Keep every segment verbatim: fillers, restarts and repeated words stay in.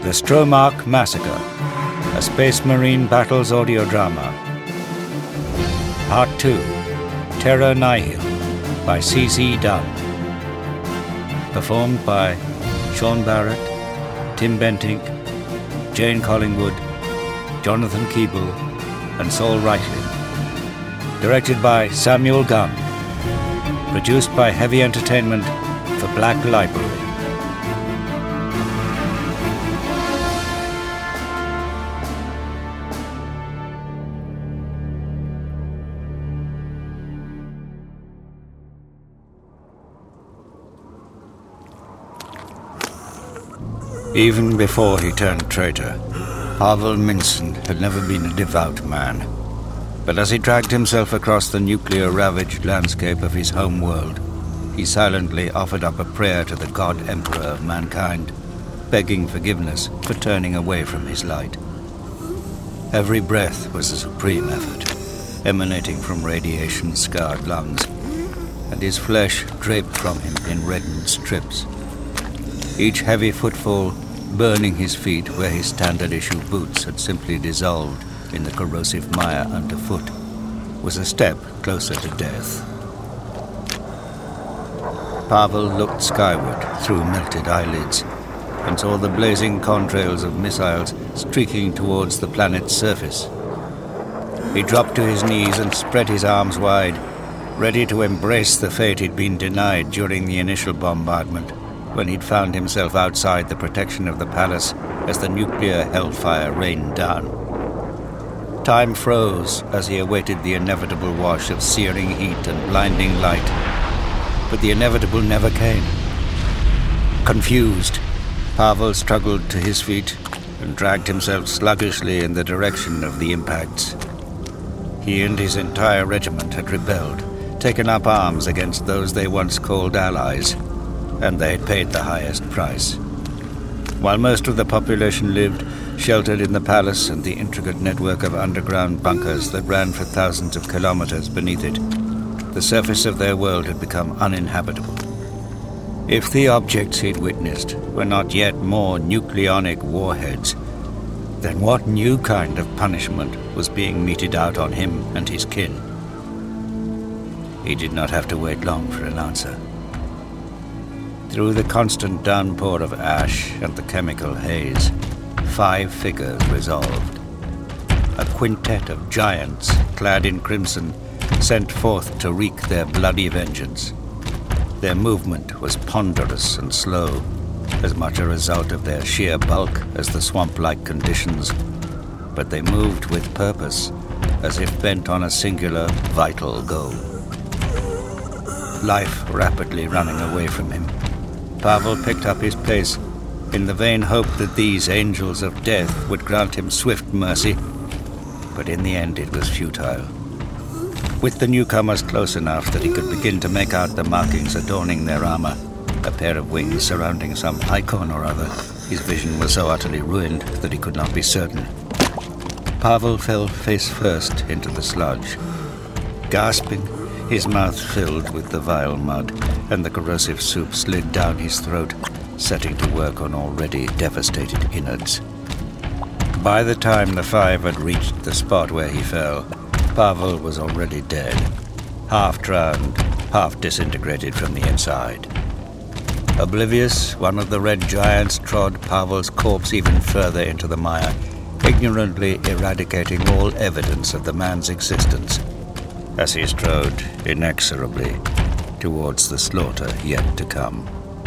The Stromark Massacre, a Space Marine Battles audio drama. Part two, Terra Nihil, by C C Dunn. Performed by Sean Barrett, Tim Bentinck, Jane Collingwood, Jonathan Keeble, and Saul Reichlin. Directed by Samuel Gunn. Produced by Heavy Entertainment for Black Library. Even before he turned traitor, Pavel Minson had never been a devout man. But as he dragged himself across the nuclear-ravaged landscape of his home world, he silently offered up a prayer to the God Emperor of mankind, begging forgiveness for turning away from his light. Every breath was a supreme effort, emanating from radiation-scarred lungs, and his flesh draped from him in reddened strips. Each heavy footfall burning his feet where his standard-issue boots had simply dissolved in the corrosive mire underfoot was a step closer to death. Pavel looked skyward through melted eyelids and saw the blazing contrails of missiles streaking towards the planet's surface. He dropped to his knees and spread his arms wide, ready to embrace the fate he'd been denied during the initial bombardment, when he'd found himself outside the protection of the palace as the nuclear hellfire rained down. Time froze as he awaited the inevitable wash of searing heat and blinding light, but the inevitable never came. Confused, Pavel struggled to his feet and dragged himself sluggishly in the direction of the impacts. He and his entire regiment had rebelled, taken up arms against those they once called allies, and they had paid the highest price. While most of the population lived sheltered in the palace and the intricate network of underground bunkers that ran for thousands of kilometers beneath it, the surface of their world had become uninhabitable. If the objects he'd witnessed were not yet more nucleonic warheads, then what new kind of punishment was being meted out on him and his kin? He did not have to wait long for an answer. Through the constant downpour of ash and the chemical haze, five figures resolved. A quintet of giants, clad in crimson, sent forth to wreak their bloody vengeance. Their movement was ponderous and slow, as much a result of their sheer bulk as the swamp-like conditions, but they moved with purpose, as if bent on a singular, vital goal. Life rapidly running away from him, Pavel picked up his pace in the vain hope that these angels of death would grant him swift mercy, but in the end it was futile. With the newcomers close enough that he could begin to make out the markings adorning their armor, a pair of wings surrounding some icon or other, his vision was so utterly ruined that he could not be certain. Pavel fell face first into the sludge. Gasping, his mouth filled with the vile mud, and the corrosive soup slid down his throat, setting to work on already devastated innards. By the time the five had reached the spot where he fell, Pavel was already dead, half drowned, half disintegrated from the inside. Oblivious, one of the red giants trod Pavel's corpse even further into the mire, ignorantly eradicating all evidence of the man's existence, as he strode inexorably towards the slaughter yet to come.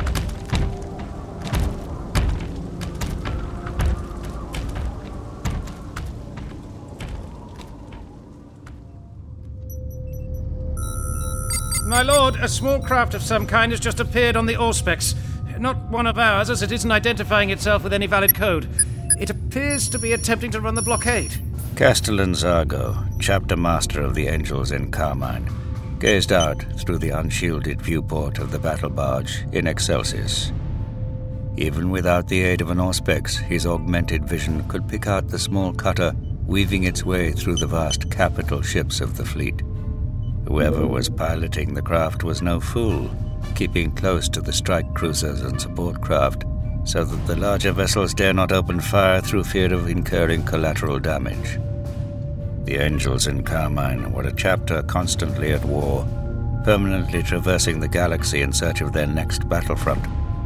My lord, a small craft of some kind has just appeared on the Auspex. Not one of ours, as it isn't identifying itself with any valid code. It appears to be attempting to run the blockade. Castellan Zargo, chapter master of the Angels in Carmine, gazed out through the unshielded viewport of the battle barge in Excelsis. Even without the aid of an Auspex, his augmented vision could pick out the small cutter weaving its way through the vast capital ships of the fleet. Whoever was piloting the craft was no fool, keeping close to the strike cruisers and support craft, so that the larger vessels dare not open fire through fear of incurring collateral damage. The Angels in Carmine were a chapter constantly at war, permanently traversing the galaxy in search of their next battlefront.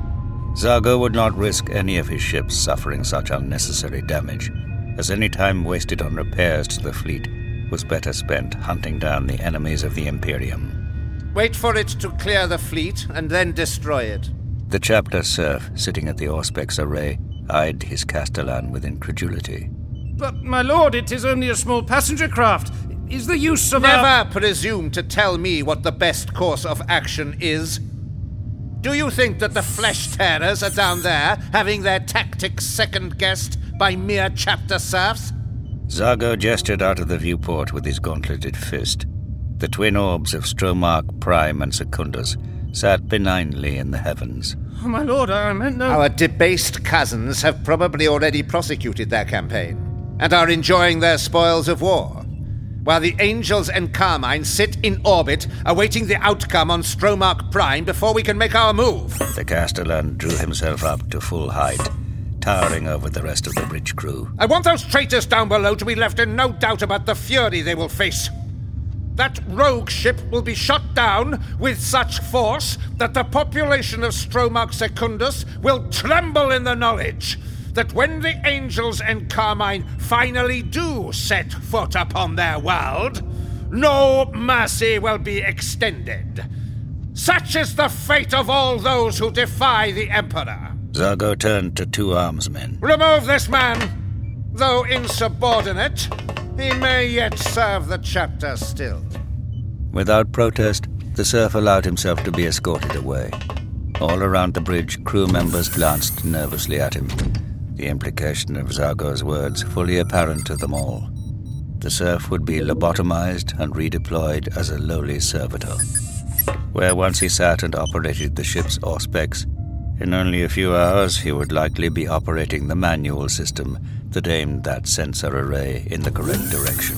Zargo would not risk any of his ships suffering such unnecessary damage, as any time wasted on repairs to the fleet was better spent hunting down the enemies of the Imperium. Wait for it to clear the fleet and then destroy it. The chapter serf, sitting at the Auspex array, eyed his Castellan with incredulity. But, my lord, it is only a small passenger craft. Is the use of Never our... presume to tell me what the best course of action is. Do you think that the flesh tearers are down there, having their tactics second-guessed by mere chapter serfs? Zargo gestured out of the viewport with his gauntleted fist. The twin orbs of Stromark, Prime, and Secundus sat benignly in the heavens. Oh, my lord, I meant no... Our debased cousins have probably already prosecuted their campaign, and are enjoying their spoils of war, while the Angels and Carmine sit in orbit, awaiting the outcome on Stromark Prime before we can make our move. The Castellan drew himself up to full height, towering over the rest of the bridge crew. I want those traitors down below to be left in no doubt about the fury they will face. That rogue ship will be shot down with such force that the population of Stromark Secundus will tremble in the knowledge that when the Angels and Carmine finally do set foot upon their world, no mercy will be extended. Such is the fate of all those who defy the Emperor. Zargo turned to two armsmen. Remove this man. Though insubordinate, he may yet serve the chapter still. Without protest, the serf allowed himself to be escorted away. All around the bridge, crew members glanced nervously at him, the implication of Zargo's words fully apparent to them all. The serf would be lobotomized and redeployed as a lowly servitor, where once he sat and operated the ship's Auspex, in only a few hours he would likely be operating the manual system that aimed that sensor array in the correct direction.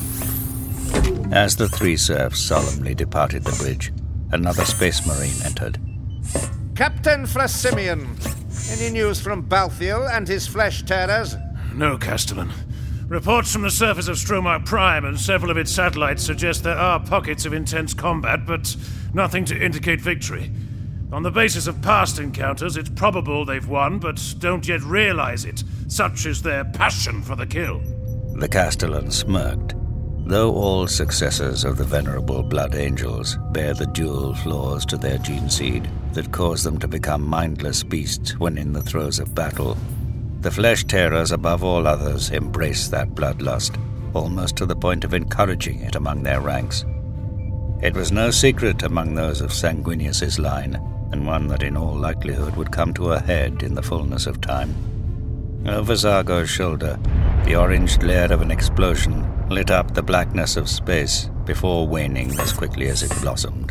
As the three serfs solemnly departed the bridge, another space marine entered. Captain Frasimian, any news from Balthiel and his flesh tearers? No, Castellan. Reports from the surface of Stromark Prime and several of its satellites suggest there are pockets of intense combat, but nothing to indicate victory. On the basis of past encounters, it's probable they've won, but don't yet realize it. Such is their passion for the kill. The Castellan smirked. Though all successors of the venerable Blood Angels bear the dual flaws to their gene seed that cause them to become mindless beasts when in the throes of battle, the flesh tearers above all others embrace that bloodlust, almost to the point of encouraging it among their ranks. It was no secret among those of Sanguinius's line, and one that in all likelihood would come to a head in the fullness of time. Over Zargo's shoulder, the orange glare of an explosion lit up the blackness of space before waning as quickly as it blossomed.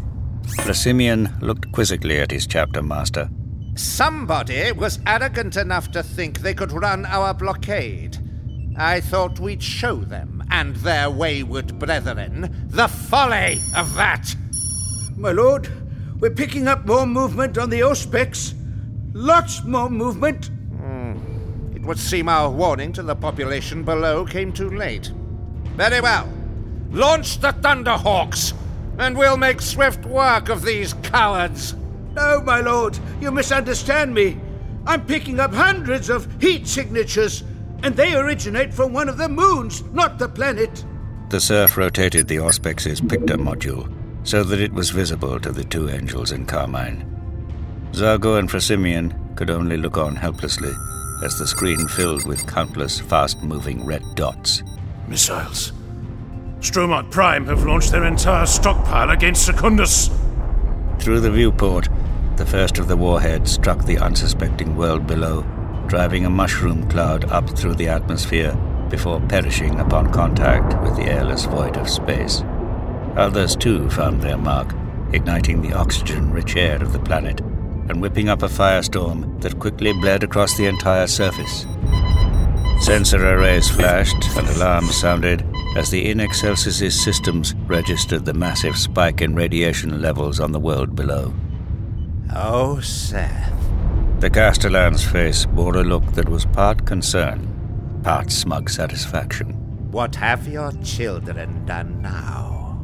Frasimian looked quizzically at his chapter master. Somebody was arrogant enough to think they could run our blockade. I thought we'd show them and their wayward brethren the folly of that. My lord, we're picking up more movement on the Auspex. Lots more movement. Mm. It would seem our warning to the population below came too late. Very well. Launch the Thunderhawks, and we'll make swift work of these cowards. No, my lord, you misunderstand me. I'm picking up hundreds of heat signatures, and they originate from one of the moons, not the planet. The serf rotated the Auspex's Pictor module so that it was visible to the two Angels in Carmine. Zargo and Frasimian could only look on helplessly as the screen filled with countless fast-moving red dots. Missiles. Stromark Prime have launched their entire stockpile against Secundus. Through the viewport, the first of the warheads struck the unsuspecting world below, driving a mushroom cloud up through the atmosphere before perishing upon contact with the airless void of space. Others too found their mark, igniting the oxygen-rich air of the planet and whipping up a firestorm that quickly bled across the entire surface. Sensor arrays flashed and alarms sounded as the In Excelsis' systems registered the massive spike in radiation levels on the world below. Oh, Seth, The Castellan's face bore a look that was part concern, part smug satisfaction. What have your children done now?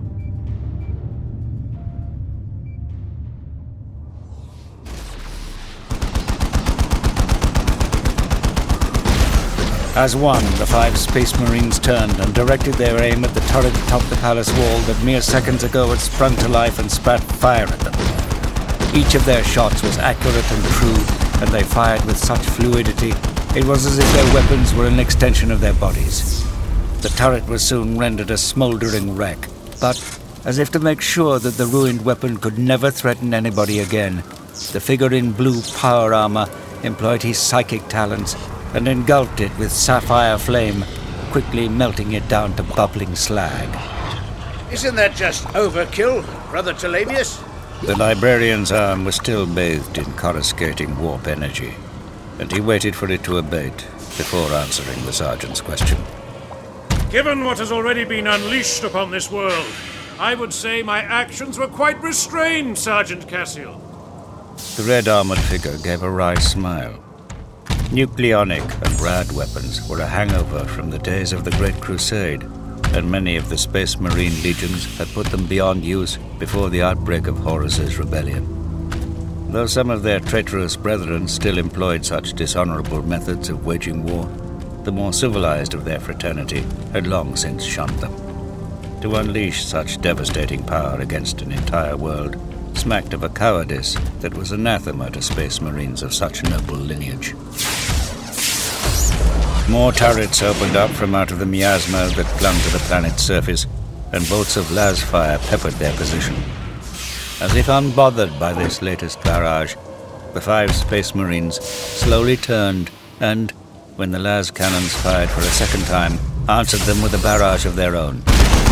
As one, the five Space Marines turned and directed their aim at the turret atop the palace wall that mere seconds ago had sprung to life and spat fire at them. Each of their shots was accurate and true, and they fired with such fluidity, it was as if their weapons were an extension of their bodies. The turret was soon rendered a smouldering wreck, but, as if to make sure that the ruined weapon could never threaten anybody again, the figure in blue power armor employed his psychic talents and engulfed it with sapphire flame, quickly melting it down to bubbling slag. Isn't that just overkill, Brother Ptolemaeus? The librarian's arm was still bathed in coruscating warp energy, and he waited for it to abate before answering the sergeant's question. Given what has already been unleashed upon this world, I would say my actions were quite restrained, Sergeant Cassiel. The red-armored figure gave a wry smile. Nucleonic and rad weapons were a hangover from the days of the Great Crusade, and many of the Space Marine legions had put them beyond use before the outbreak of Horus's rebellion. Though some of their traitorous brethren still employed such dishonorable methods of waging war, the more civilized of their fraternity had long since shunned them. To unleash such devastating power against an entire world smacked of a cowardice that was anathema to Space Marines of such noble lineage. More turrets opened up from out of the miasma that clung to the planet's surface, and bolts of las fire peppered their position. As if unbothered by this latest barrage, the five Space Marines slowly turned and, when the las cannons fired for a second time, answered them with a barrage of their own.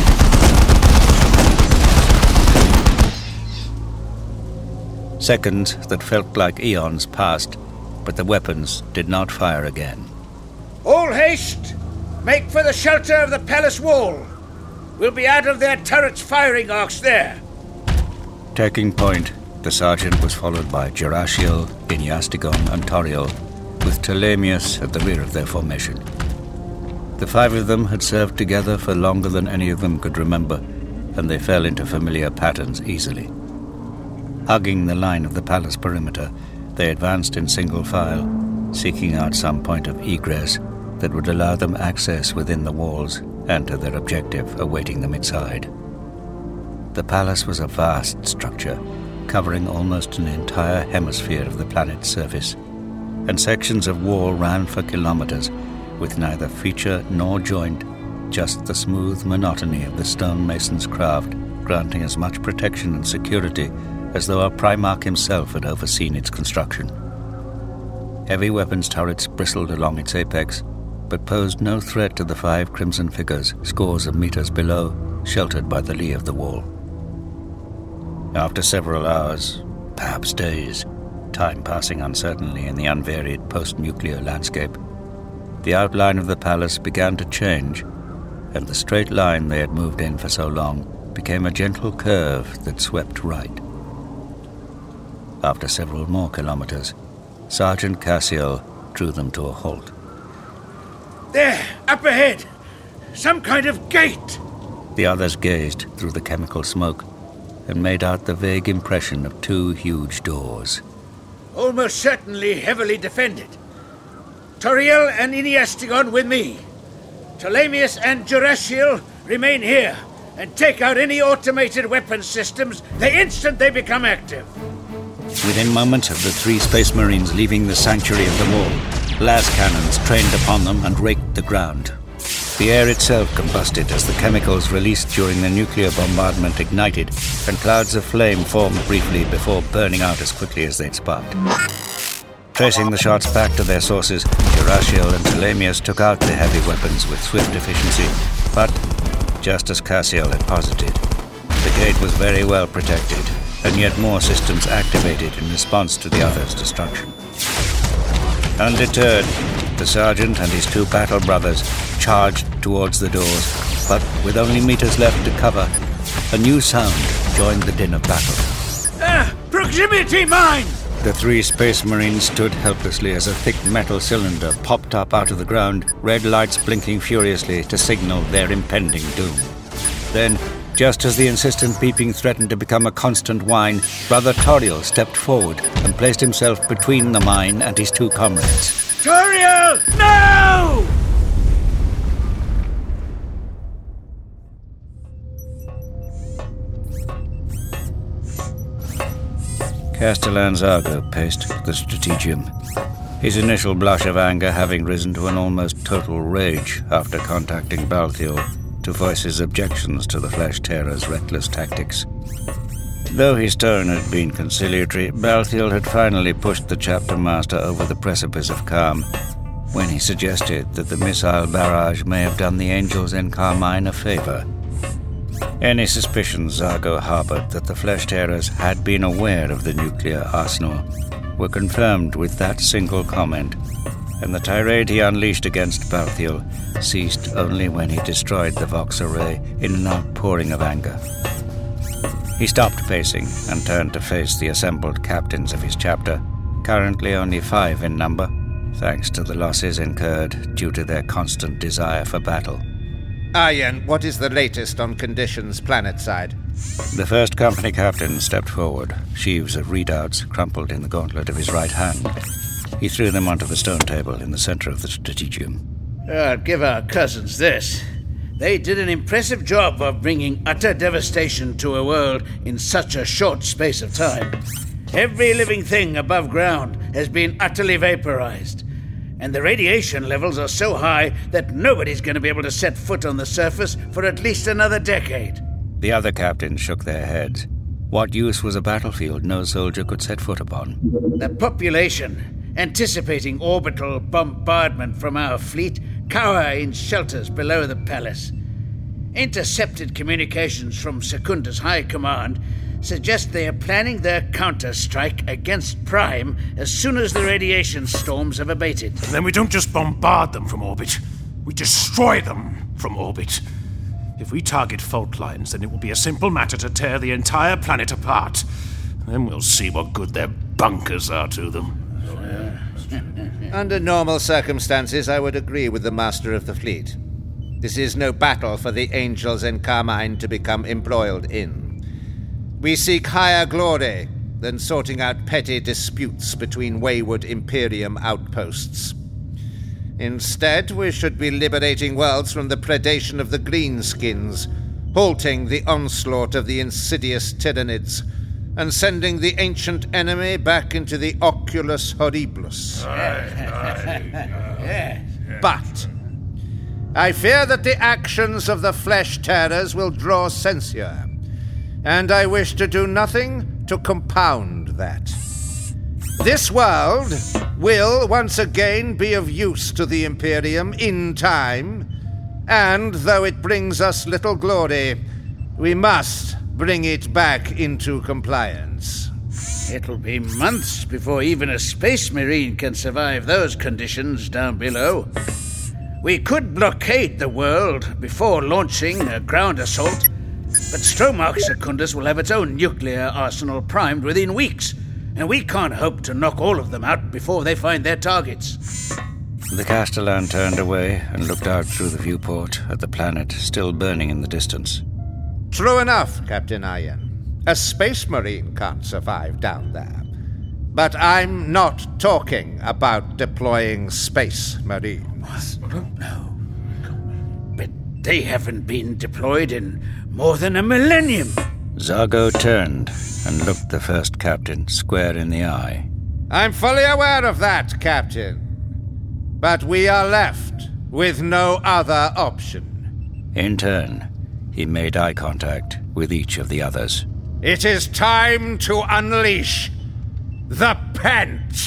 Seconds that felt like eons passed, but the weapons did not fire again. All haste! Make for the shelter of the palace wall! We'll be out of their turrets' firing arcs there! Taking point, the sergeant was followed by Gerasiel, Iniastigon, and Toriel, with Ptolemaeus at the rear of their formation. The five of them had served together for longer than any of them could remember, and they fell into familiar patterns easily. Hugging the line of the palace perimeter, they advanced in single file, seeking out some point of egress that would allow them access within the walls and to their objective awaiting them inside. The palace was a vast structure, covering almost an entire hemisphere of the planet's surface, and sections of wall ran for kilometers, with neither feature nor joint, just the smooth monotony of the stonemason's craft, granting as much protection and security as though a Primarch himself had overseen its construction. Heavy weapons turrets bristled along its apex, but posed no threat to the five crimson figures scores of meters below, sheltered by the lee of the wall. After several hours, perhaps days, time passing uncertainly in the unvaried post-nuclear landscape, the outline of the palace began to change, and the straight line they had moved in for so long became a gentle curve that swept right. After several more kilometers, Sergeant Cassiel drew them to a halt. There, up ahead! Some kind of gate! The others gazed through the chemical smoke and made out the vague impression of two huge doors. Almost certainly heavily defended. Toriel and Iniastigon with me. Ptolemaeus and Gerasiel remain here and take out any automated weapons systems the instant they become active. Within moments of the three Space Marines leaving the sanctuary of the wall, las cannons trained upon them and raked the ground. The air itself combusted as the chemicals released during the nuclear bombardment ignited, and clouds of flame formed briefly before burning out as quickly as they'd sparked. Tracing the shots back to their sources, Gerasiel and Ptolemaeus took out the heavy weapons with swift efficiency, but, just as Cassiel had posited, the gate was very well protected, and yet more systems activated in response to the others' destruction. Undeterred, the sergeant and his two battle brothers charged towards the doors, but with only meters left to cover, a new sound joined the din of battle. Ah! Proximity mine! The three Space Marines stood helplessly as a thick metal cylinder popped up out of the ground, red lights blinking furiously to signal their impending doom. Then, just as the insistent beeping threatened to become a constant whine, Brother Toriel stepped forward and placed himself between the mine and his two comrades. Toriel, no! Castellan Zargo paced the Strategium, his initial blush of anger having risen to an almost total rage after contacting Balthiel to voice his objections to the Flesh Terror's reckless tactics. Though his tone had been conciliatory, Balthiel had finally pushed the chapter master over the precipice of calm when he suggested that the missile barrage may have done the Angels in Carmine a favor. Any suspicions Zargo harbored that the Flesh Terrors had been aware of the nuclear arsenal were confirmed with that single comment, and the tirade he unleashed against Balthiel ceased only when he destroyed the Vox array in an outpouring of anger. He stopped pacing and turned to face the assembled captains of his chapter, currently only five in number, thanks to the losses incurred due to their constant desire for battle. Aryan, what is the latest on conditions planetside? The first company captain stepped forward, sheaves of readouts crumpled in the gauntlet of his right hand. He threw them onto the stone table in the center of the Strategium. I'll give our cousins this. They did an impressive job of bringing utter devastation to a world in such a short space of time. Every living thing above ground has been utterly vaporized, and the radiation levels are so high that nobody's going to be able to set foot on the surface for at least another decade. The other captains shook their heads. What use was a battlefield no soldier could set foot upon? The population, anticipating orbital bombardment from our fleet, cower in shelters below the palace. Intercepted communications from Secunda's High Command suggest they are planning their counter-strike against Prime as soon as the radiation storms have abated. And then we don't just bombard them from orbit, we destroy them from orbit. If we target fault lines, then it will be a simple matter to tear the entire planet apart. Then we'll see what good their bunkers are to them. Under normal circumstances, I would agree with the Master of the Fleet. This is no battle for the Angels in Carmine to become embroiled in. We seek higher glory than sorting out petty disputes between wayward Imperium outposts. Instead, we should be liberating worlds from the predation of the Greenskins, halting the onslaught of the insidious Tyranids, and sending the ancient enemy back into the Oculus Horribilis. But I fear that the actions of the Flesh Terrors will draw censure, and I wish to do nothing to compound that. This world will once again be of use to the Imperium in time, and though it brings us little glory, we must bring it back into compliance. It'll be months before even a Space Marine can survive those conditions down below. We could blockade the world before launching a ground assault, but Stromark Secundus will have its own nuclear arsenal primed within weeks, and we can't hope to knock all of them out before they find their targets. The Castellan turned away and looked out through the viewport at the planet still burning in the distance. True enough, Captain Aryan. A Space Marine can't survive down there. But I'm not talking about deploying Space Marines. No. But they haven't been deployed in more than a millennium. Zargo turned and looked the first captain square in the eye. I'm fully aware of that, Captain. But we are left with no other option. In turn, he made eye contact with each of the others. It is time to unleash the Pent!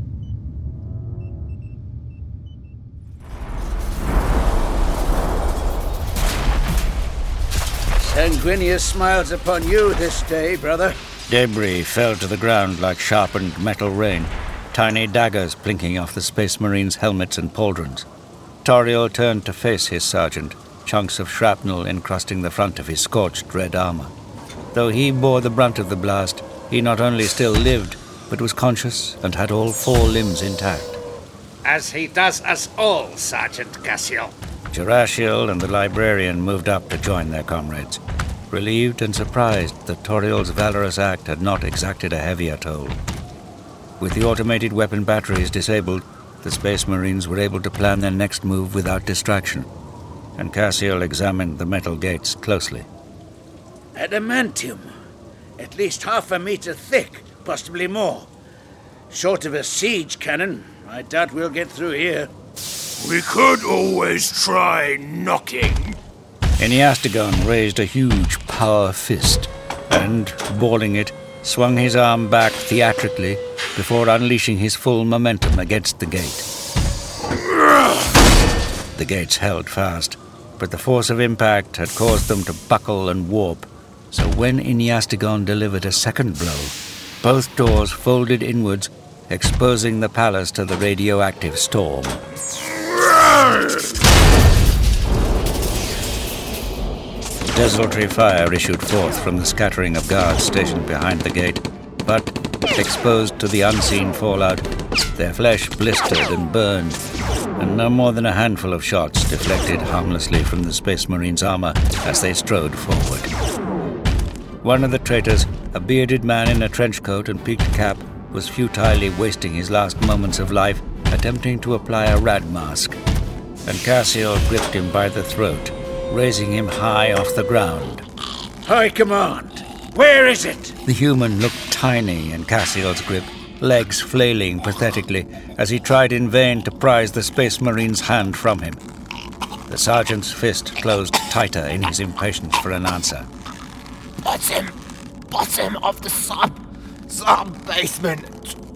Sanguinius smiles upon you this day, brother. Debris fell to the ground like sharpened metal rain, tiny daggers blinking off the Space Marines' helmets and pauldrons. Toriel turned to face his sergeant, chunks of shrapnel encrusting the front of his scorched red armor. Though he bore the brunt of the blast, he not only still lived, but was conscious and had all four limbs intact. As he does us all, Sergeant Cassiel. Jurashiel and the librarian moved up to join their comrades, relieved and surprised that Toriel's valorous act had not exacted a heavier toll. With the automated weapon batteries disabled, the Space Marines were able to plan their next move without distraction, and Cassiel examined the metal gates closely. Adamantium. At least half a meter thick, possibly more. Short of a siege cannon, I doubt we'll get through here. We could always try knocking. Eniastigon raised a huge power fist and, balling it, swung his arm back theatrically before unleashing his full momentum against the gate. The gates held fast, but the force of impact had caused them to buckle and warp, so when Eniastigon delivered a second blow, both doors folded inwards, exposing the palace to the radioactive storm. Desultory fire issued forth from the scattering of guards stationed behind the gate, but, exposed to the unseen fallout, their flesh blistered and burned, and no more than a handful of shots deflected harmlessly from the Space Marines' armor as they strode forward. One of the traitors, a bearded man in a trench coat and peaked cap, was futilely wasting his last moments of life attempting to apply a rad mask, and Cassiel gripped him by the throat, raising him high off the ground. High Command, where is it? The human looked tiny in Cassiel's grip, legs flailing pathetically as he tried in vain to prise the Space Marine's hand from him. The sergeant's fist closed tighter in his impatience for an answer. Bottom, bottom of the sub, sub basement.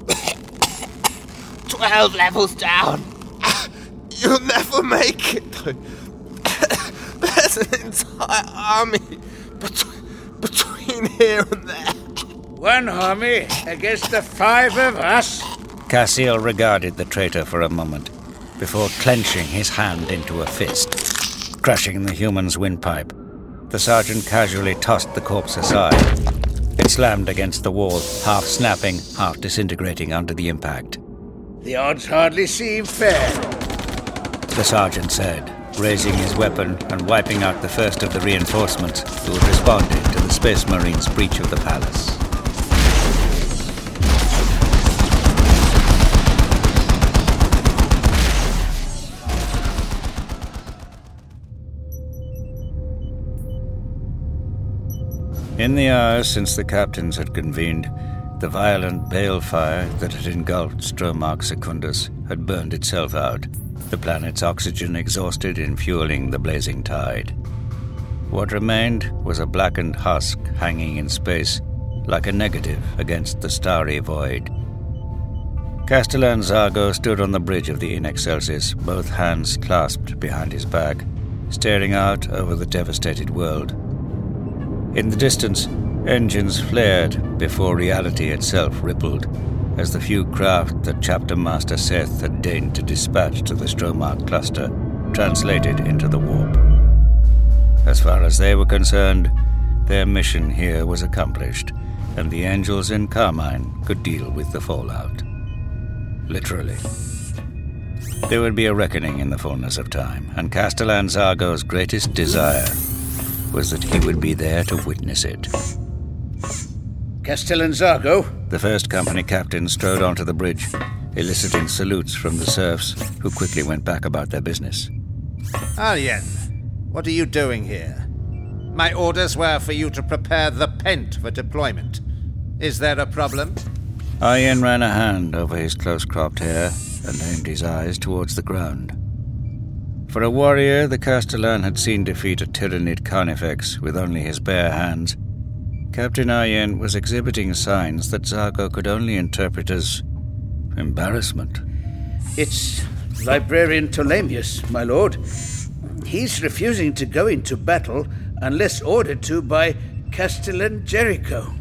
Twelve levels down. You'll never make it. There's an entire army bet- between here and there. One army against the five of us? Cassiel regarded the traitor for a moment, before clenching his hand into a fist, crushing the human's windpipe. The sergeant casually tossed the corpse aside. It slammed against the wall, half snapping, half disintegrating under the impact. The odds hardly seem fair, the sergeant said, raising his weapon and wiping out the first of the reinforcements who had responded to the Space Marines' breach of the palace. In the hours since the captains had convened, the violent balefire that had engulfed Stromark Secundus had burned itself out, the planet's oxygen exhausted in fueling the blazing tide. What remained was a blackened husk hanging in space, like a negative against the starry void. Castellan Zargo stood on the bridge of the In Excelsis, both hands clasped behind his back, staring out over the devastated world. In the distance, engines flared before reality itself rippled, as the few craft that Chapter Master Seth had deigned to dispatch to the Stromark cluster translated into the warp. As far as they were concerned, their mission here was accomplished, and the angels in Carmine could deal with the fallout. Literally. There would be a reckoning in the fullness of time, and Castellan Zargo's greatest desire was that he would be there to witness it. Castellan Zargo? The first company captain strode onto the bridge, eliciting salutes from the serfs, who quickly went back about their business. Arjen, what are you doing here? My orders were for you to prepare the Pent for deployment. Is there a problem? Arjen ran a hand over his close-cropped hair and aimed his eyes towards the ground. For a warrior, the Castellan had seen defeat a Tyrannid Carnifex with only his bare hands. Captain Arjen was exhibiting signs that Zargo could only interpret as embarrassment. It's Librarian Ptolemaeus, my lord. He's refusing to go into battle unless ordered to by Castellan Jericho.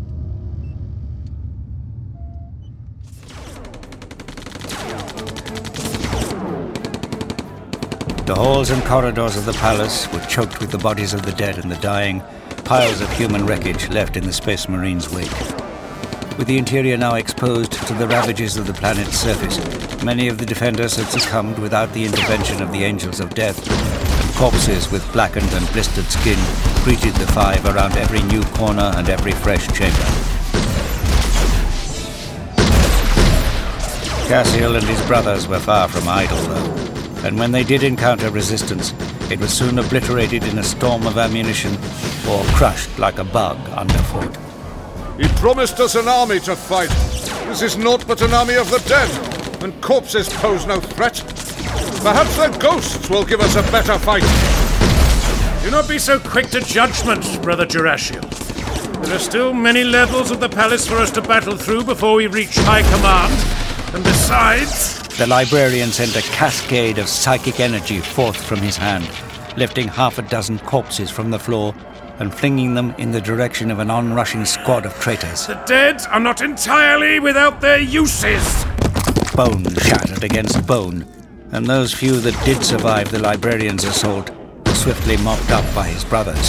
The halls and corridors of the palace were choked with the bodies of the dead and the dying, piles of human wreckage left in the Space Marines' wake. With the interior now exposed to the ravages of the planet's surface, many of the defenders had succumbed without the intervention of the Angels of Death, and corpses with blackened and blistered skin greeted the five around every new corner and every fresh chamber. Cassiel and his brothers were far from idle, though, and when they did encounter resistance, it was soon obliterated in a storm of ammunition or crushed like a bug underfoot. He promised us an army to fight. This is naught but an army of the dead, and corpses pose no threat. Perhaps their ghosts will give us a better fight. Do not be so quick to judgment, Brother Jurashiel. There are still many levels of the palace for us to battle through before we reach high command. And besides... The librarian sent a cascade of psychic energy forth from his hand, lifting half a dozen corpses from the floor and flinging them in the direction of an onrushing squad of traitors. The dead are not entirely without their uses. Bone shattered against bone, and those few that did survive the librarian's assault were swiftly mopped up by his brothers.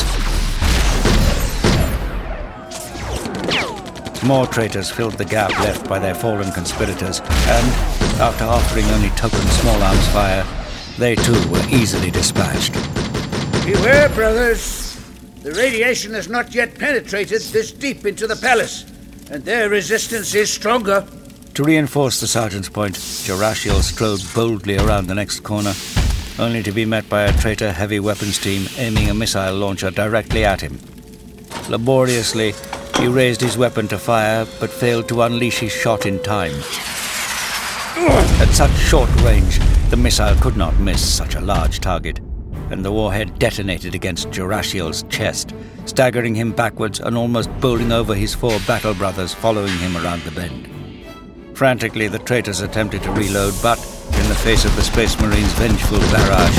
More traitors filled the gap left by their fallen conspirators, and, after offering only token small arms fire, they too were easily dispatched. Beware, brothers. The radiation has not yet penetrated this deep into the palace, and their resistance is stronger. To reinforce the sergeant's point, Jurashiel strode boldly around the next corner, only to be met by a traitor heavy weapons team aiming a missile launcher directly at him. Laboriously, he raised his weapon to fire, but failed to unleash his shot in time. At such short range, the missile could not miss such a large target, and the warhead detonated against Jurashiel's chest, staggering him backwards and almost bowling over his four battle brothers following him around the bend. Frantically, the traitors attempted to reload, but, in the face of the Space Marine's vengeful barrage,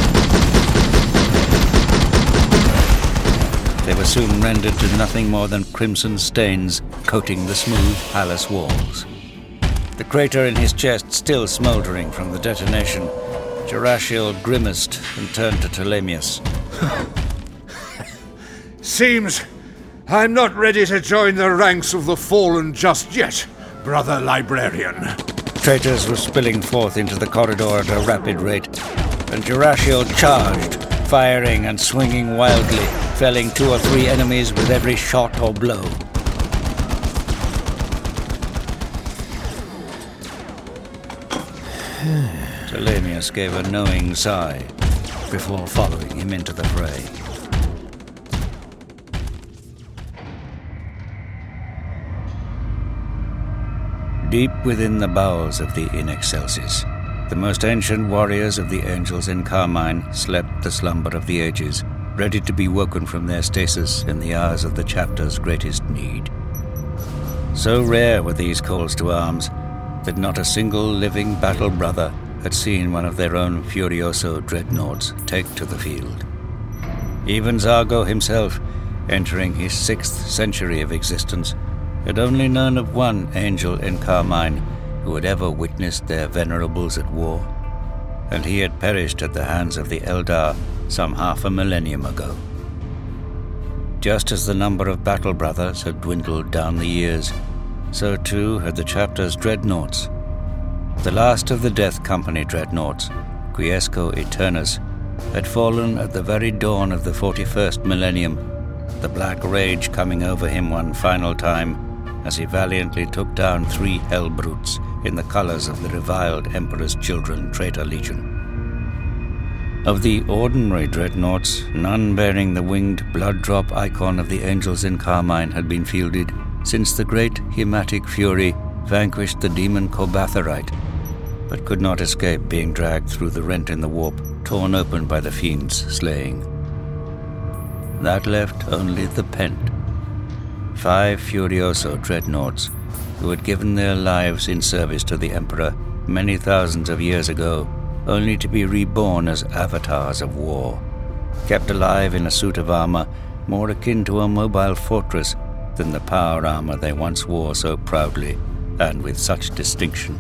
they were soon rendered to nothing more than crimson stains coating the smooth palace walls. The crater in his chest still smouldering from the detonation, Jurashiel grimaced and turned to Ptolemaeus. Seems I'm not ready to join the ranks of the fallen just yet, Brother Librarian. Traitors were spilling forth into the corridor at a rapid rate, and Jurashiel charged, firing and swinging wildly, felling two or three enemies with every shot or blow. Ptolemaeus gave a knowing sigh before following him into the fray. Deep within the bowels of the In Excelsis, the most ancient warriors of the Angels in Carmine slept the slumber of the ages, ready to be woken from their stasis in the hours of the chapter's greatest need. So rare were these calls to arms that not a single living battle brother had seen one of their own Furioso dreadnoughts take to the field. Even Zargo himself, entering his sixth century of existence, had only known of one angel in Carmine who had ever witnessed their venerables at war, and he had perished at the hands of the Eldar some half a millennium ago. Just as the number of battle brothers had dwindled down the years, so too had the chapter's dreadnoughts. The last of the Death Company dreadnoughts, Quiesco Eternus, had fallen at the very dawn of the forty-first millennium, the black rage coming over him one final time as he valiantly took down three hell brutes in the colors of the reviled Emperor's Children Traitor Legion. Of the ordinary dreadnoughts, none bearing the winged blood-drop icon of the Angels in Carmine had been fielded since the great Hematic Fury vanquished the demon Kobatharite, but could not escape being dragged through the rent in the warp, torn open by the fiend's slaying. That left only the Pent, five Furioso dreadnoughts who had given their lives in service to the Emperor many thousands of years ago, only to be reborn as avatars of war, kept alive in a suit of armor more akin to a mobile fortress than the power armor they once wore so proudly and with such distinction.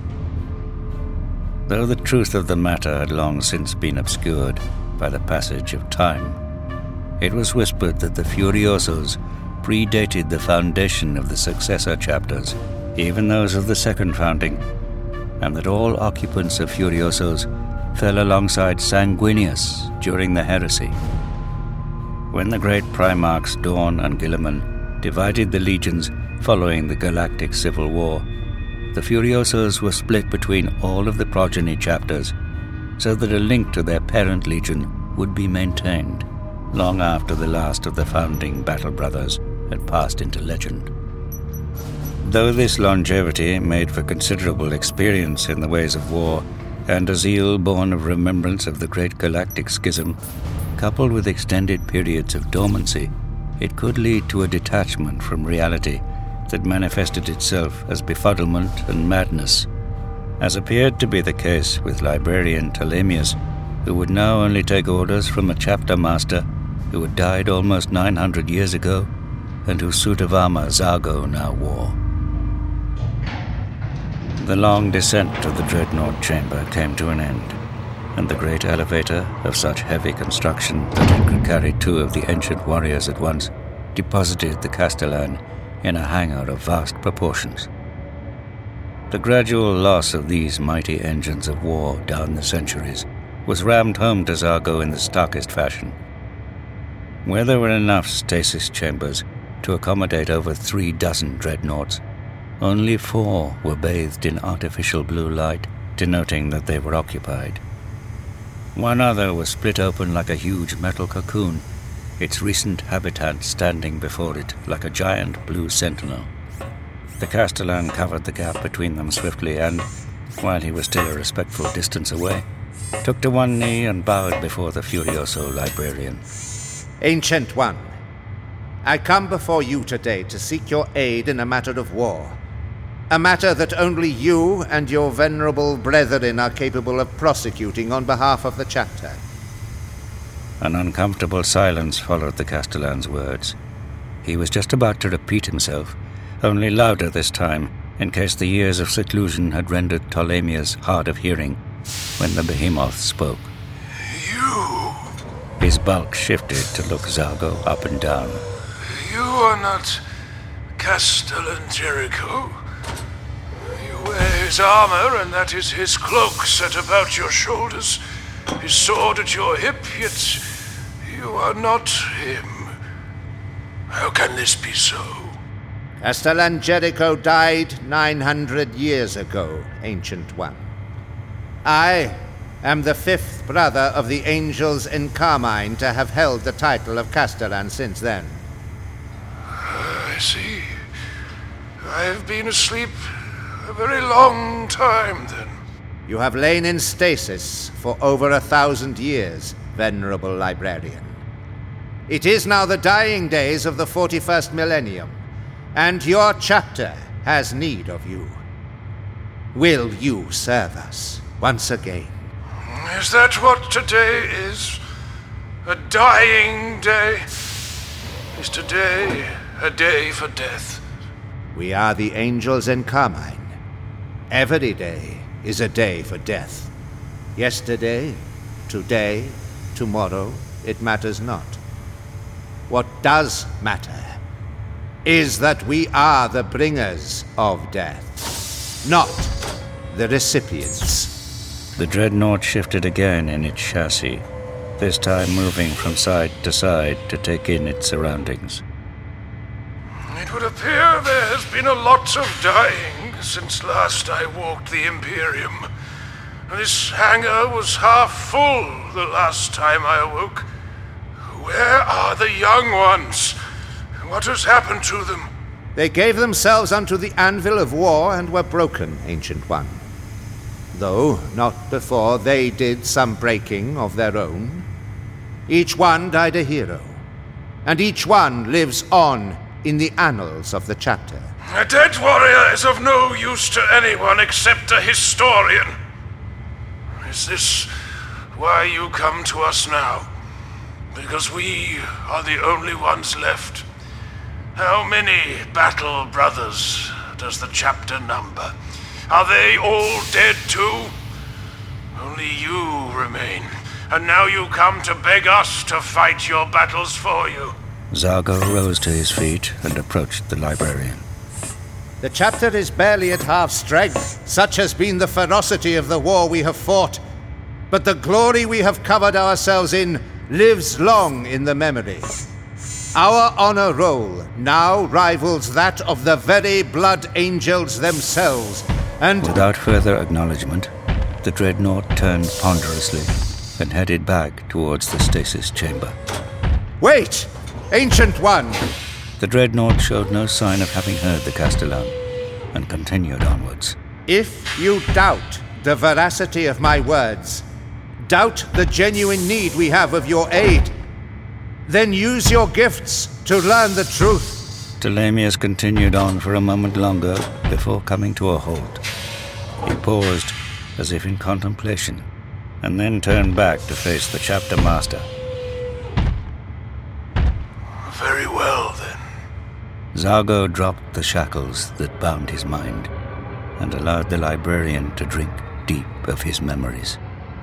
Though the truth of the matter had long since been obscured by the passage of time, it was whispered that the Furiosos predated the foundation of the successor chapters, even those of the second founding, and that all occupants of Furiosos fell alongside Sanguinius during the heresy. When the great Primarchs Dorn and Guilliman divided the legions following the Galactic Civil War, the Furiosos were split between all of the progeny chapters so that a link to their parent legion would be maintained long after the last of the founding Battle Brothers had passed into legend. Though this longevity made for considerable experience in the ways of war and a zeal born of remembrance of the great galactic schism, coupled with extended periods of dormancy, it could lead to a detachment from reality that manifested itself as befuddlement and madness, as appeared to be the case with librarian Ptolemaeus, who would now only take orders from a chapter master who had died almost nine hundred years ago and whose suit of armor Zargo now wore. The long descent to the Dreadnought chamber came to an end, and the great elevator, of such heavy construction that it could carry two of the ancient warriors at once, deposited the Castellan in a hangar of vast proportions. The gradual loss of these mighty engines of war down the centuries was rammed home to Zargo in the starkest fashion. Where there were enough stasis chambers to accommodate over three dozen dreadnoughts, only four were bathed in artificial blue light, denoting that they were occupied. One other was split open like a huge metal cocoon, its recent habitant standing before it like a giant blue sentinel. The Castellan covered the gap between them swiftly and, while he was still a respectful distance away, took to one knee and bowed before the Furioso librarian. Ancient One, I come before you today to seek your aid in a matter of war. A matter that only you and your venerable brethren are capable of prosecuting on behalf of the chapter. An uncomfortable silence followed the Castellan's words. He was just about to repeat himself, only louder this time, in case the years of seclusion had rendered Ptolemaeus hard of hearing, when the behemoth spoke. You... His bulk shifted to look Zargo up and down. You are not Castellan Jericho. You wear his armor, and that is his cloak set about your shoulders, his sword at your hip, yet you are not him. How can this be so? Castellan Jericho died nine hundred years ago, Ancient One. I am the fifth brother of the Angels in Carmine to have held the title of Castellan since then. I see. I have been asleep a very long time, then. You have lain in stasis for over a thousand years, venerable librarian. It is now the dying days of the forty-first millennium, and your chapter has need of you. Will you serve us once again? Is that what today is? A dying day? Is today a day for death? We are the Angels in Carmine. Every day is a day for death. Yesterday, today, tomorrow, it matters not. What does matter is that we are the bringers of death, not the recipients. The dreadnought shifted again in its chassis, this time moving from side to side to take in its surroundings. It would appear there has been a lot of dying since last I walked the Imperium. This hangar was half full the last time I awoke. Where are the young ones? What has happened to them? They gave themselves unto the anvil of war and were broken, Ancient One. Though not before they did some breaking of their own. Each one died a hero, and each one lives on in the annals of the chapter. A dead warrior is of no use to anyone except a historian. Is this why you come to us now? Because we are the only ones left? How many battle brothers does the chapter number? Are they all dead too? Only you remain, and now you come to beg us to fight your battles for you. Zargo rose to his feet and approached the librarian. The chapter is barely at half strength. Such has been the ferocity of the war we have fought. But the glory we have covered ourselves in lives long in the memory. Our honor roll now rivals that of the very Blood Angels themselves, and... Without further acknowledgement, the dreadnought turned ponderously and headed back towards the stasis chamber. Wait! Ancient One! The dreadnought showed no sign of having heard the Castellan and continued onwards. If you doubt the veracity of my words, doubt the genuine need we have of your aid, then use your gifts to learn the truth. Telemius continued on for a moment longer before coming to a halt. He paused as if in contemplation, and then turned back to face the chapter master. Very well, then. Zargo dropped the shackles that bound his mind and allowed the librarian to drink deep of his memories.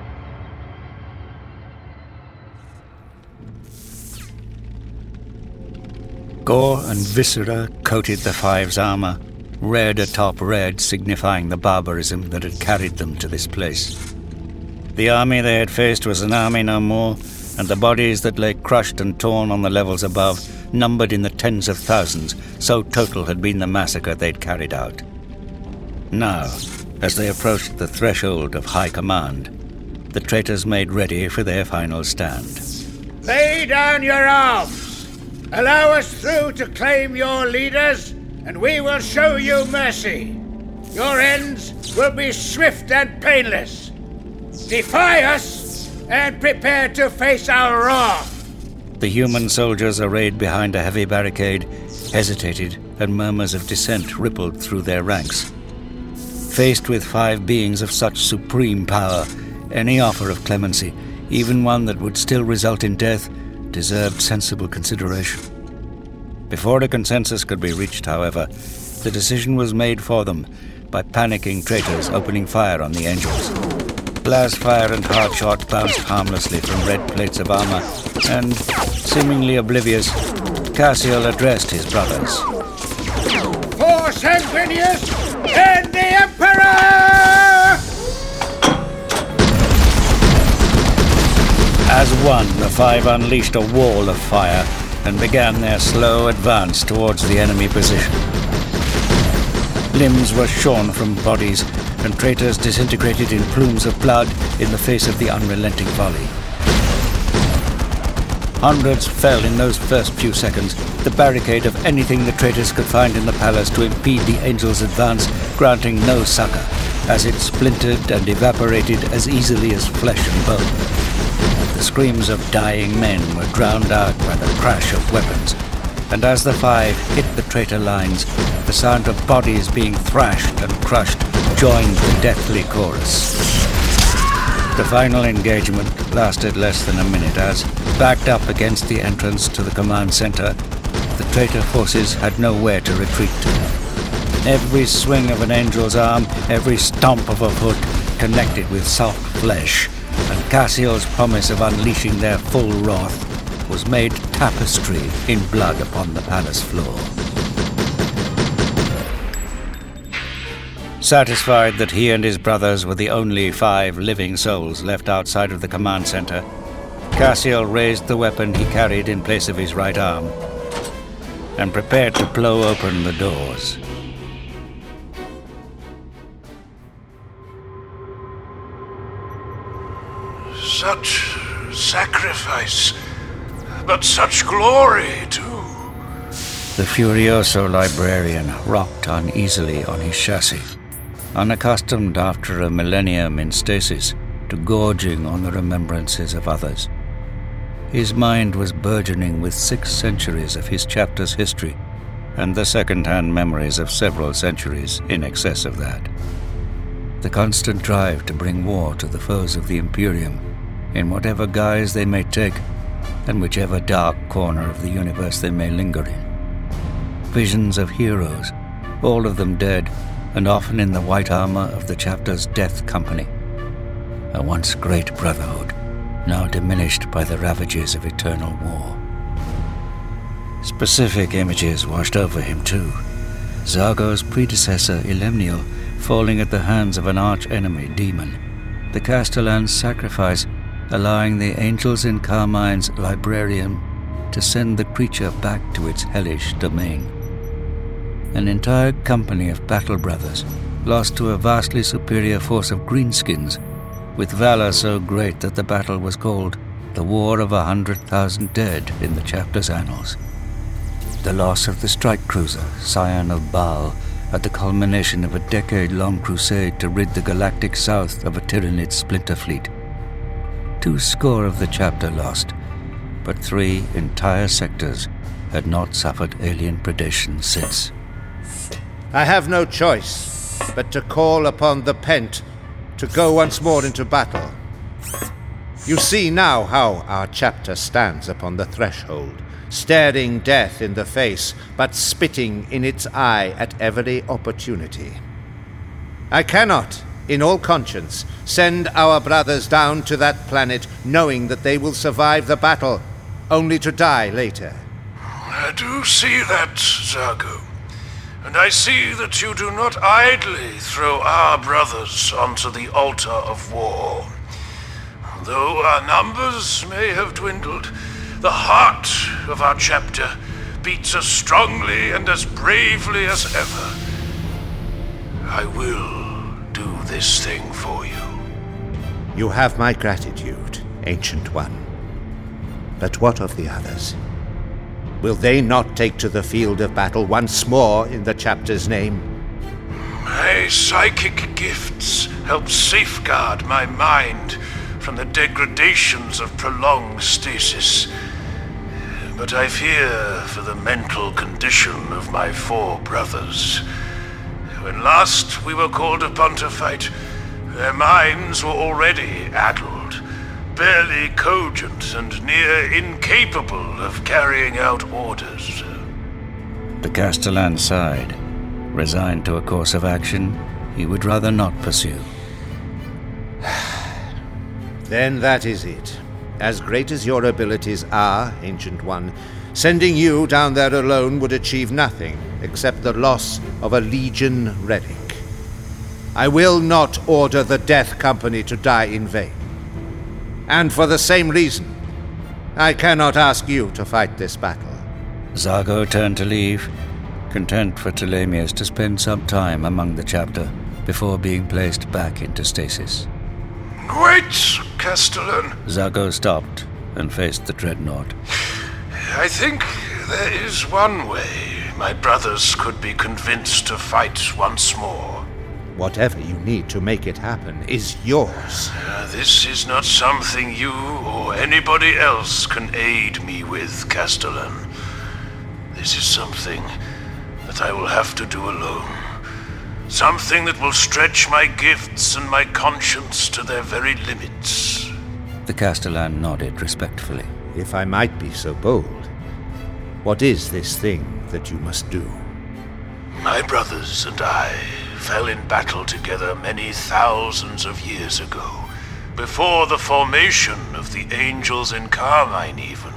Gore and viscera coated the Five's armor, red atop red signifying the barbarism that had carried them to this place. The army they had faced was an army no more, and the bodies that lay crushed and torn on the levels above numbered in the tens of thousands, so total had been the massacre they'd carried out. Now, as they approached the threshold of high command, the traitors made ready for their final stand. Lay down your arms! Allow us through to claim your leaders, and we will show you mercy. Your ends will be swift and painless. Defy us, and prepare to face our wrath. The human soldiers arrayed behind a heavy barricade hesitated, and murmurs of dissent rippled through their ranks. Faced with five beings of such supreme power, any offer of clemency, even one that would still result in death, deserved sensible consideration. Before a consensus could be reached, however, the decision was made for them by panicking traitors opening fire on the Angels. Blast fire and hard shot bounced harmlessly from red plates of armor, and, seemingly oblivious, Cassiel addressed his brothers. For Sanguinius and the Emperor! As one, the Five unleashed a wall of fire and began their slow advance towards the enemy position. Limbs were shorn from bodies, and traitors disintegrated in plumes of blood in the face of the unrelenting volley. Hundreds fell in those first few seconds, the barricade of anything the traitors could find in the palace to impede the Angels' advance, granting no succor, as it splintered and evaporated as easily as flesh and bone. The screams of dying men were drowned out by the crash of weapons, and as the Five hit the traitor lines, the sound of bodies being thrashed and crushed joined the deathly chorus. The final engagement lasted less than a minute as, backed up against the entrance to the command center, the traitor forces had nowhere to retreat to. Every swing of an Angel's arm, every stomp of a foot connected with soft flesh, and Cassiel's promise of unleashing their full wrath was made tapestry in blood upon the palace floor. Satisfied that he and his brothers were the only five living souls left outside of the command center, Cassiel raised the weapon he carried in place of his right arm and prepared to blow open the doors. Such sacrifice, but such glory, too. The Furioso librarian rocked uneasily on his chassis, unaccustomed after a millennium in stasis to gorging on the remembrances of others. His mind was burgeoning with six centuries of his chapter's history, and the second-hand memories of several centuries in excess of that. The constant drive to bring war to the foes of the Imperium, in whatever guise they may take, and whichever dark corner of the universe they may linger in. Visions of heroes, all of them dead, and often in the white armor of the chapter's death company. A once great brotherhood, now diminished by the ravages of eternal war. Specific images washed over him too. Zargo's predecessor, Ilemniel, falling at the hands of an arch-enemy demon. The Castellan's sacrifice, allowing the Angels in Carmine's librarium to send the creature back to its hellish domain. An entire company of battle brothers, lost to a vastly superior force of greenskins, with valor so great that the battle was called the War of a Hundred Thousand Dead in the chapter's annals. The loss of the strike cruiser, Scion of Baal, at the culmination of a decade-long crusade to rid the galactic south of a Tyranid splinter fleet. Two score of the chapter lost, but three entire sectors had not suffered alien predation since. I have no choice but to call upon the Pent to go once more into battle. You see now how our chapter stands upon the threshold, staring death in the face, but spitting in its eye at every opportunity. I cannot, in all conscience, send our brothers down to that planet knowing that they will survive the battle, only to die later. I do see that, Zargo. And I see that you do not idly throw our brothers onto the altar of war. Though our numbers may have dwindled, the heart of our chapter beats as strongly and as bravely as ever. I will do this thing for you. You have my gratitude, Ancient One. But what of the others? Will they not take to the field of battle once more in the chapter's name? My psychic gifts help safeguard my mind from the degradations of prolonged stasis. But I fear for the mental condition of my four brothers. When last we were called upon to fight, their minds were already addled, barely cogent and near incapable of carrying out orders. The Castellan sighed, resigned to a course of action he would rather not pursue. Then that is it. As great as your abilities are, Ancient One, sending you down there alone would achieve nothing except the loss of a Legion relic. I will not order the Death Company to die in vain. And for the same reason, I cannot ask you to fight this battle. Zargo turned to leave, content for Ptolemaeus to spend some time among the chapter before being placed back into stasis. Wait, Castellan. Zargo stopped and faced the dreadnought. I think there is one way my brothers could be convinced to fight once more. Whatever you need to make it happen is yours. Uh, this is not something you or anybody else can aid me with, Castellan. This is something that I will have to do alone. Something that will stretch my gifts and my conscience to their very limits. The Castellan nodded respectfully. If I might be so bold, what is this thing that you must do? My brothers and I fell in battle together many thousands of years ago, before the formation of the Angels in Carmine even.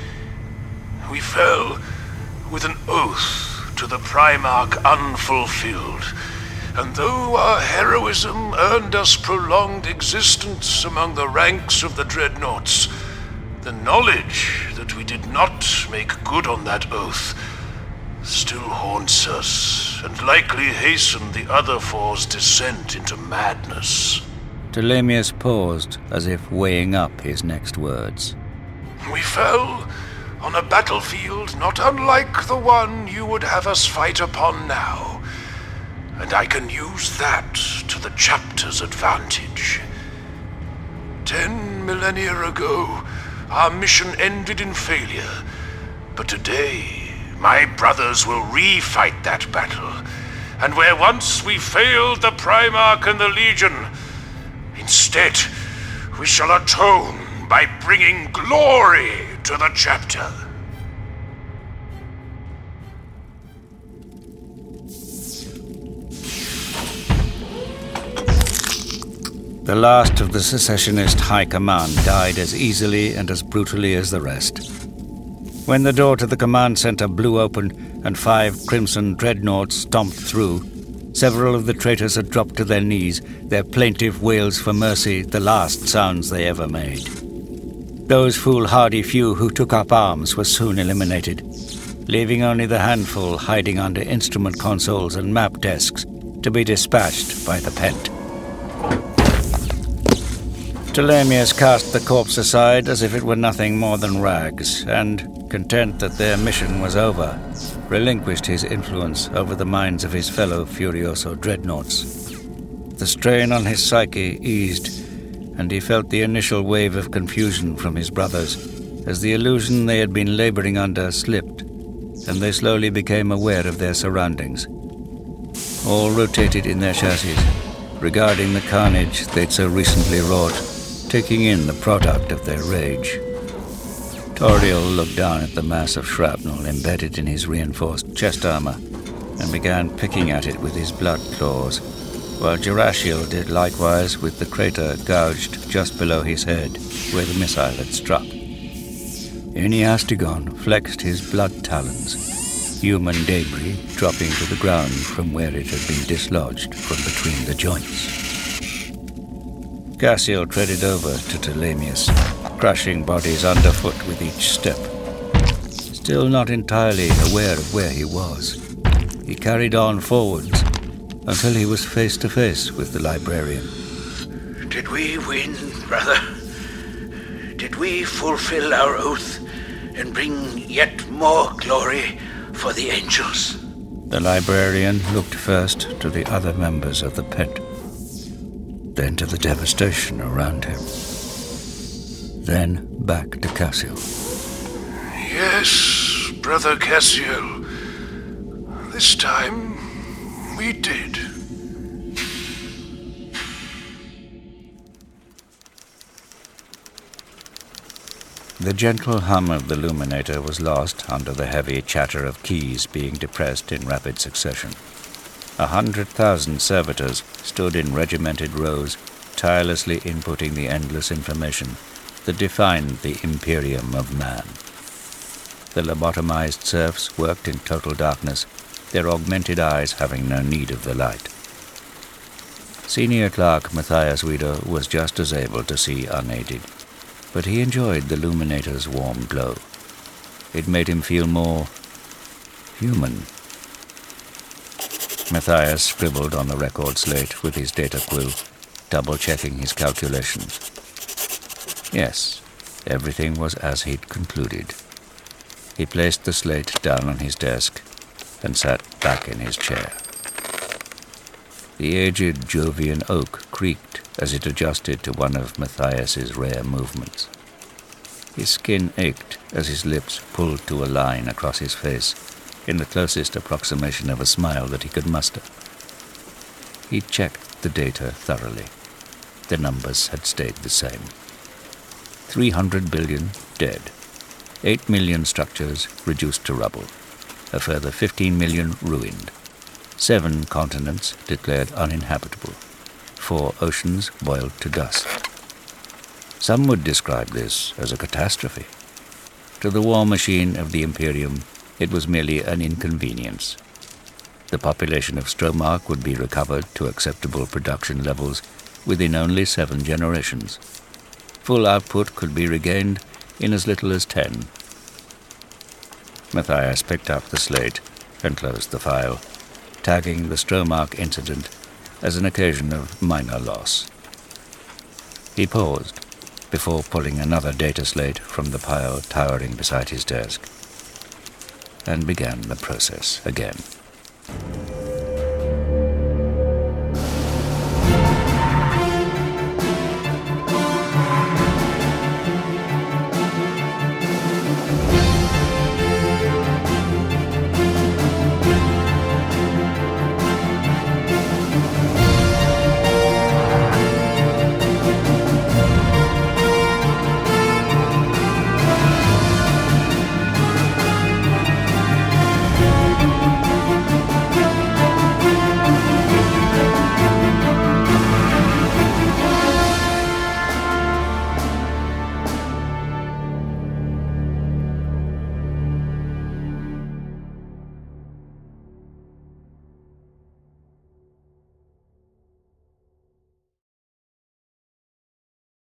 We fell with an oath to the Primarch unfulfilled, and though our heroism earned us prolonged existence among the ranks of the Dreadnoughts, the knowledge that we did not make good on that oath still haunts us, and likely hastened the other four's descent into madness. Ptolemaeus paused, as if weighing up his next words. We fell on a battlefield not unlike the one you would have us fight upon now, and I can use that to the chapter's advantage. Ten millennia ago, our mission ended in failure, but today my brothers will re-fight that battle, and where once we failed the Primarch and the Legion, instead we shall atone by bringing glory to the chapter. The last of the secessionist high command died as easily and as brutally as the rest. When the door to the command center blew open and five crimson dreadnoughts stomped through, several of the traitors had dropped to their knees, their plaintive wails for mercy the last sounds they ever made. Those foolhardy few who took up arms were soon eliminated, leaving only the handful hiding under instrument consoles and map desks to be dispatched by the Pent. Ptolemaeus cast the corpse aside as if it were nothing more than rags, and, content that their mission was over, relinquished his influence over the minds of his fellow Furioso dreadnoughts. The strain on his psyche eased, and he felt the initial wave of confusion from his brothers as the illusion they had been laboring under slipped, and they slowly became aware of their surroundings. All rotated in their chassis, regarding the carnage they'd so recently wrought, taking in the product of their rage. Toriel looked down at the mass of shrapnel embedded in his reinforced chest armor and began picking at it with his blood claws, while Jurashiel did likewise with the crater gouged just below his head where the missile had struck. Eniastigon flexed his blood talons, human debris dropping to the ground from where it had been dislodged from between the joints. Cassiel treaded over to Ptolemaeus, crushing bodies underfoot with each step. Still not entirely aware of where he was, he carried on forwards until he was face to face with the librarian. Did we win, brother? Did we fulfill our oath and bring yet more glory for the angels? The librarian looked first to the other members of the Pent, then to the devastation around him, then back to Cassiel. Yes, Brother Cassiel. This time, we did. The gentle hum of the Luminator was lost under the heavy chatter of keys being depressed in rapid succession. A hundred thousand servitors stood in regimented rows, tirelessly inputting the endless information that defined the Imperium of man. The lobotomized serfs worked in total darkness, their augmented eyes having no need of the light. Senior Clerk Matthias Weider was just as able to see unaided, but he enjoyed the Luminator's warm glow. It made him feel more human. Matthias scribbled on the record slate with his data quill, double-checking his calculations. Yes, everything was as he'd concluded. He placed the slate down on his desk and sat back in his chair. The aged Jovian oak creaked as it adjusted to one of Matthias's rare movements. His skin ached as his lips pulled to a line across his face, in the closest approximation of a smile that he could muster. He checked the data thoroughly. The numbers had stayed the same. Three hundred billion dead. Eight million structures reduced to rubble. A further fifteen million ruined. Seven continents declared uninhabitable. Four oceans boiled to dust. Some would describe this as a catastrophe. To the war machine of the Imperium, it was merely an inconvenience. The population of Stromark would be recovered to acceptable production levels within only seven generations. Full output could be regained in as little as ten. Matthias picked up the slate and closed the file, tagging the Stromark incident as an occasion of minor loss. He paused before pulling another data slate from the pile towering beside his desk, and began the process again.